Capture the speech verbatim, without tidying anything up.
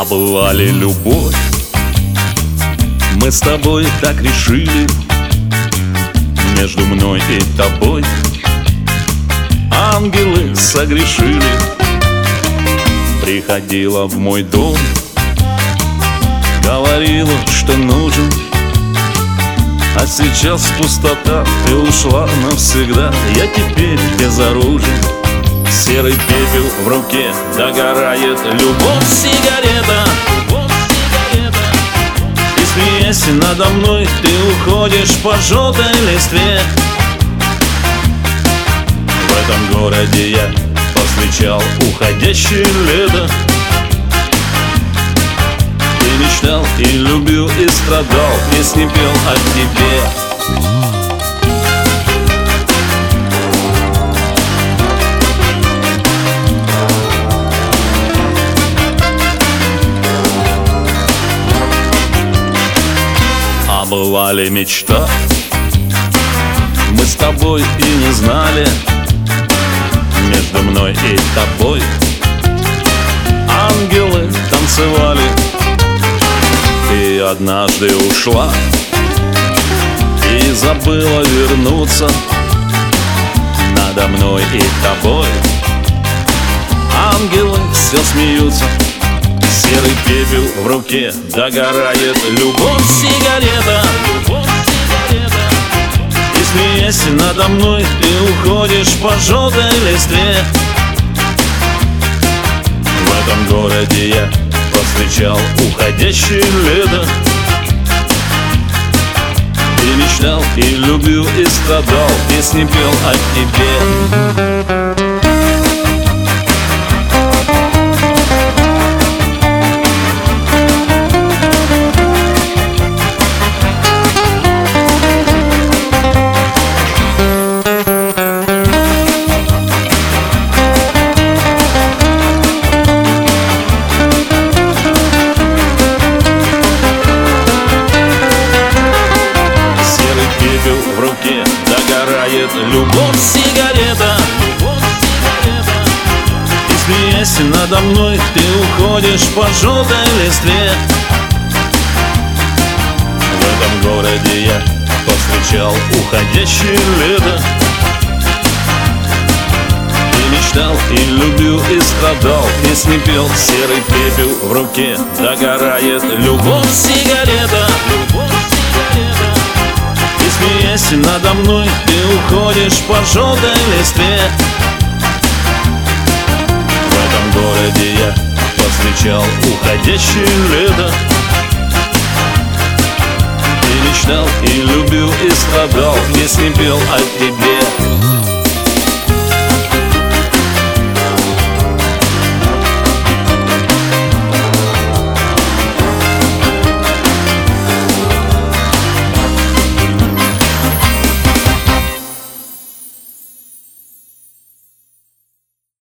Обывали любовь, мы с тобой так решили. Между мной и тобой ангелы согрешили. Приходила в мой дом, говорила, что нужен, а сейчас пустота, ты ушла навсегда. Я теперь безоружен, серый пепел в руке, догорает любовь сигарета. И смеясь надо мной, ты уходишь по желтой листве. В этом городе я повстречал уходящее лето. Ты мечтал и любил, и страдал, песни пел о тебе. Бывали мечта, мы с тобой и не знали. Между мной и тобой ангелы танцевали. Ты однажды ушла и забыла вернуться. Надо мной и тобой ангелы все смеются. Серый пепел в руке, догорает любовь сигарета. И смеясь надо мной, ты уходишь по желтой листве. В этом городе я повстречал уходящее лето. Ты мечтал и любил, и страдал, песни пел о тебе. В руке догорает любовь сигарета. И смеясь надо мной, ты уходишь по желтой листве. В этом городе я повстречал уходящее лето. Ты мечтал и любил, и страдал, песни пел, серый пепел в руке, догорает любовь сигарета. Смеясь надо мной, ты уходишь по желтой листве. В этом городе я повстречал уходящее лето. Ты мечтал и любил, и страдал, песни пел о тебе.